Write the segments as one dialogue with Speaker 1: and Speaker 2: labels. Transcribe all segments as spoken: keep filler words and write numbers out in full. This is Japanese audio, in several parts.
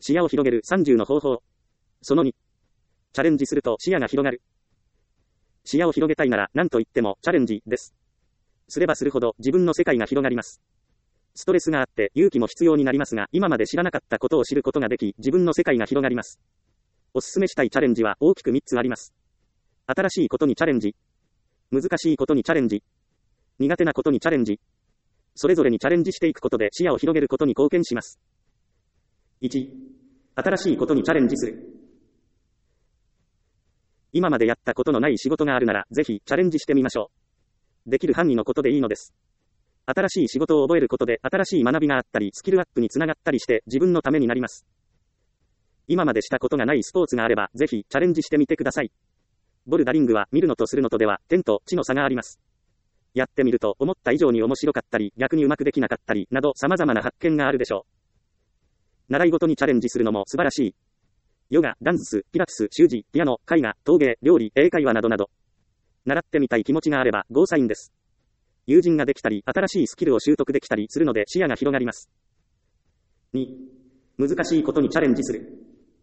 Speaker 1: 視野を広げるさんじゅうの方法。そのに。チャレンジすると視野が広がる。視野を広げたいなら何と言ってもチャレンジです。すればするほど自分の世界が広がります。ストレスがあって勇気も必要になりますが、今まで知らなかったことを知ることができ、自分の世界が広がります。おすすめしたいチャレンジは大きくみっつあります。新しいことにチャレンジ。難しいことにチャレンジ。苦手なことにチャレンジ。それぞれにチャレンジしていくことで視野を広げることに貢献します。いち. 新しいことにチャレンジする。今までやったことのない仕事があるなら、ぜひチャレンジしてみましょう。できる範囲のことでいいのです。新しい仕事を覚えることで新しい学びがあったり、スキルアップにつながったりして自分のためになります。今までしたことがないスポーツがあれば、ぜひチャレンジしてみてください。ボルダリングは見るのとするのとでは天と地の差があります。やってみると思った以上に面白かったり、逆にうまくできなかったりなど様々な発見があるでしょう。習い事にチャレンジするのも素晴らしい。ヨガ、ダンス、ピラティス、習字、ピアノ、絵画、陶芸、料理、英会話などなど。習ってみたい気持ちがあればゴーサインです。友人ができたり、新しいスキルを習得できたりするので視野が広がります。に. 難しいことにチャレンジする。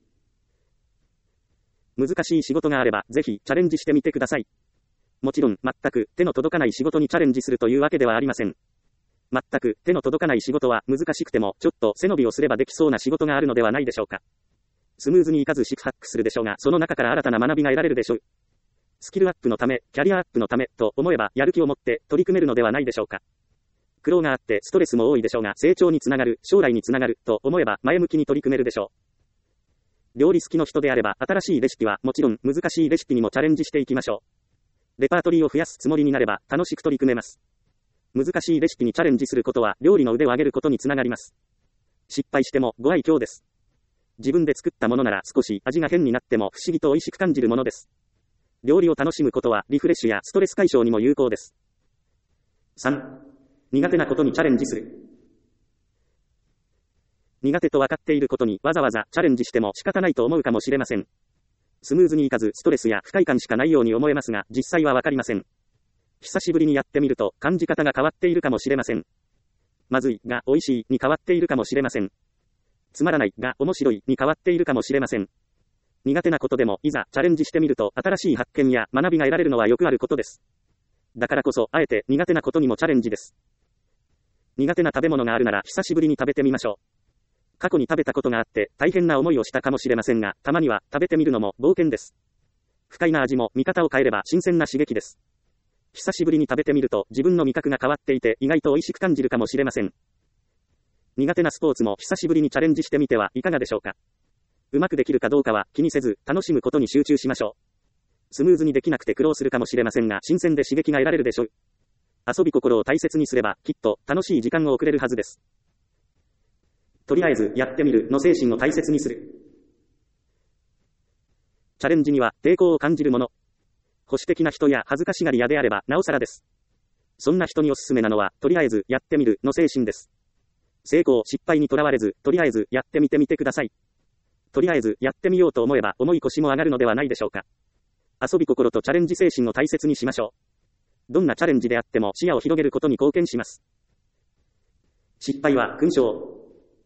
Speaker 1: 難しい仕事があれば、ぜひチャレンジしてみてください。もちろん、全く手の届かない仕事にチャレンジするというわけではありません。全く手の届かない仕事は難しくても、ちょっと背伸びをすればできそうな仕事があるのではないでしょうか。スムーズにいかず四苦八苦するでしょうが、その中から新たな学びが得られるでしょう。スキルアップのため、キャリアアップのため、と思えば、やる気を持って取り組めるのではないでしょうか。苦労があって、ストレスも多いでしょうが、成長につながる、将来につながる、と思えば、前向きに取り組めるでしょう。料理好きの人であれば、新しいレシピは、もちろん、難しいレシピにもチャレンジしていきましょう。レパートリーを増やすつもりになれば、楽しく取り組めます。難しいレシピにチャレンジすることは、料理の腕を上げることにつながります。失敗しても、ご愛嬌です。自分で作ったものなら少し味が変になっても不思議と美味しく感じるものです。料理を楽しむことはリフレッシュやストレス解消にも有効です。さん. 苦手なことにチャレンジする。苦手と分かっていることにわざわざチャレンジしても仕方ないと思うかもしれません。スムーズにいかずストレスや不快感しかないように思えますが、実際はわかりません。久しぶりにやってみると感じ方が変わっているかもしれません。まずいが美味しいに変わっているかもしれません。つまらないが面白いに変わっているかもしれません。苦手なことでもいざチャレンジしてみると新しい発見や学びが得られるのはよくあることです。だからこそあえて苦手なことにもチャレンジです。苦手な食べ物があるなら久しぶりに食べてみましょう。過去に食べたことがあって大変な思いをしたかもしれませんが、たまには食べてみるのも冒険です。不快な味も見方を変えれば新鮮な刺激です。久しぶりに食べてみると自分の味覚が変わっていて意外と美味しく感じるかもしれません。苦手なスポーツも久しぶりにチャレンジしてみてはいかがでしょうか。うまくできるかどうかは気にせず楽しむことに集中しましょう。スムーズにできなくて苦労するかもしれませんが、新鮮で刺激が得られるでしょう。遊び心を大切にすればきっと楽しい時間を送れるはずです。とりあえずやってみるの精神を大切にする。チャレンジには抵抗を感じるもの、保守的な人や恥ずかしがり屋であればなおさらです。そんな人におすすめなのはとりあえずやってみるの精神です。成功失敗にとらわれず、とりあえずやってみてみてください。とりあえずやってみようと思えば重い腰も上がるのではないでしょうか。遊び心とチャレンジ精神を大切にしましょう。どんなチャレンジであっても視野を広げることに貢献します。失敗は勲章。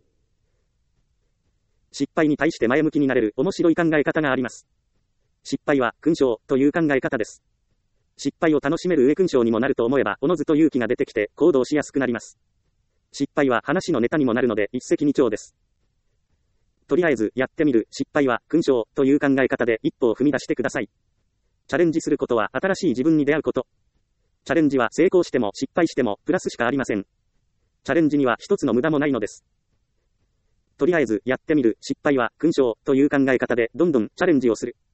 Speaker 1: 失敗に対して前向きになれる面白い考え方があります。失敗は勲章という考え方です。失敗を楽しめる上勲章にもなると思えばおのずと勇気が出てきて行動しやすくなります。失敗は話のネタにもなるので一石二鳥です。とりあえずやってみる失敗は勲章という考え方で一歩を踏み出してください。チャレンジすることは新しい自分に出会うこと。チャレンジは成功しても失敗してもプラスしかありません。チャレンジには一つの無駄もないのです。とりあえずやってみる失敗は勲章という考え方でどんどんチャレンジをする。